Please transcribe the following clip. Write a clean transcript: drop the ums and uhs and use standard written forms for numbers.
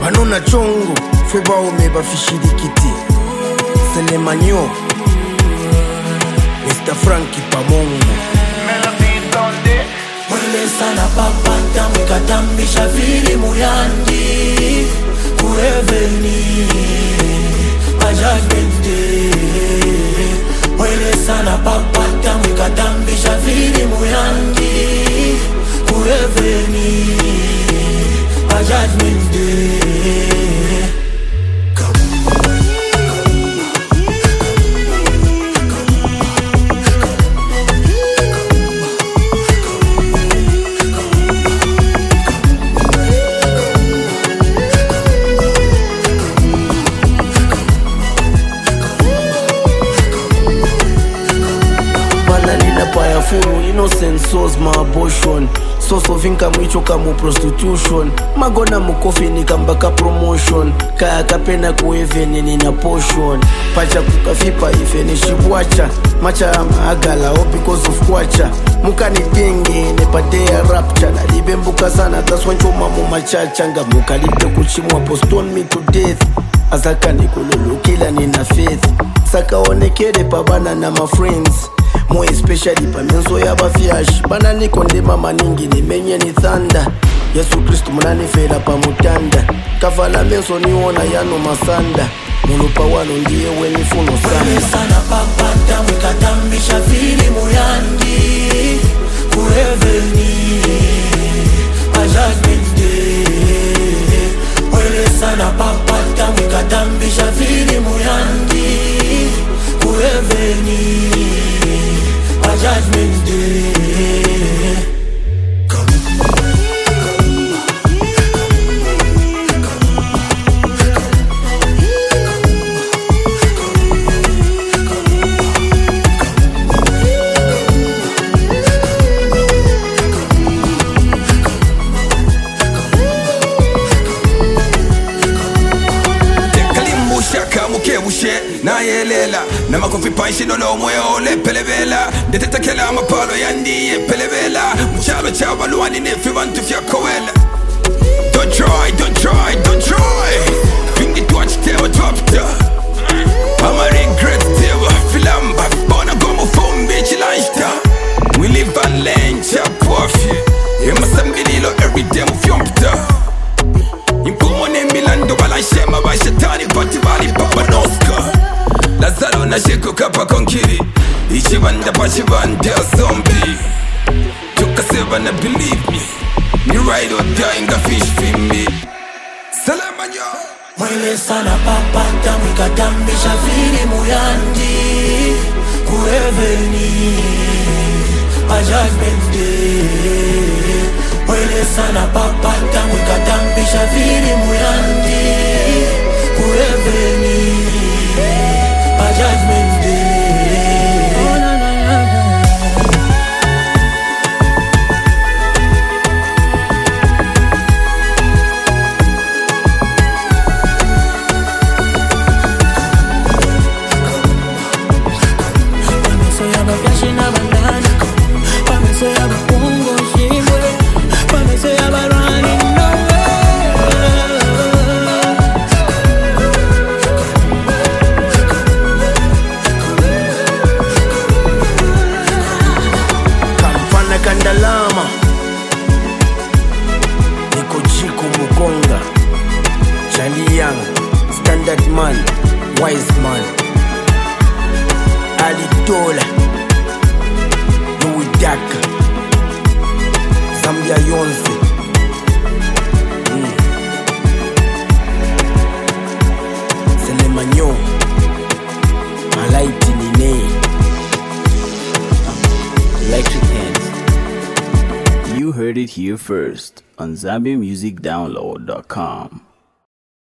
Banona chongo feba omeba fishirikiti Selemanyo Mr. Frankie Pamongo Mwele sana papata mwikatambisha vili muyandi Kureveni Judgment Day. Mwele sana papata mwikatambisha vili muyandi Kureveni Judgment Day. Furu innocent souls my abortion Source of income ichoka mu prostitution Magona mukofi nikambaka promotion Kaya kapena kueveni nina portion Pacha kukafipa ife nishibwacha Macha ama agala all because of kwacha Muka nitenge nepatea rapture Nalibembuka sana that's when choma mu machachanga Muka lipe kuchimwa postone me to death Azaka nikululu kila nina faith Saka onekere pabana na my friends More especially pa menso ya bafyash Bana niko ndema maningi ni menye ni thanda Yesu Kristu munani fela pa mutanda Kafala menso niwona yano masanda Mulupa wano ndiye weni funo sana Wele sana papata mwikatambisha vili muyandi Kureveni Judgment Day. Wele sana papata mwikatambisha vili muyandi Kureveni Judgment Day. Na yelela na makofi panshi no moyo le pelevela deteta kela mapalo yandi pelevela mchalo cha balwani ne fivantu fya kowela don't try bring it watch tell drop the I'm a regret tell filamba bona gomo phone bitch lifestyle we live and learn chap off you must be every day of yompta impomo ne milando balashema ba shetani patibali papa noska Lazaro na sheko kapa konkiri Ichibanda pachibanda zombie Tukaseva na believe me Me ride or die in the fish for me Salamanyo Mwele sana papata mwikatambisha vili muyandi Kureveni Judgment Day. Mwele sana papata mwikatambisha vili muyandi Kureveni Judgment Day. Oh, na, na, na, na. Pameso ya bafyashi na bandana Pameso ya bapungo shimwe Pameso ya barani Kandalama Niko Chiku Mukonga Charlie Young Standard Man Wise Man Ali Dola Louis Daka Zambia Yonze Selemanyo Malaiti Nine Electric Hands. You heard it here first on ZambianMusicDownload.com.